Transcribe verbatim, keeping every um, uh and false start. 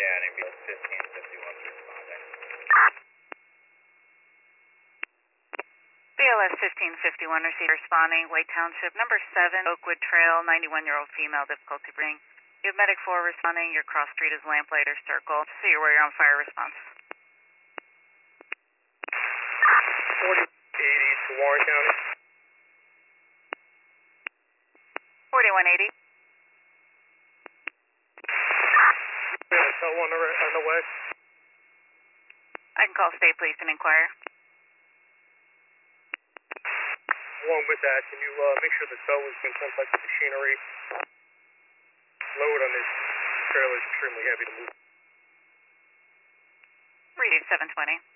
Yeah, and it'd be fifteen fifty-one responding. B L S fifteen fifty-one receiver responding, Wade Township, number seven, Oakwood Trail, ninety-one-year-old female, difficulty breathing. You have medic four responding, your cross street is lamplighter circle. See you where you're on fire response. forty eighty to Warren County. forty-one eighty. We have a tow on the, on the way. I can call state police and inquire. Along with that, can you uh, make sure the tow has been some type of machinery? Load on this trailer is extremely heavy to move. Read seven twenty.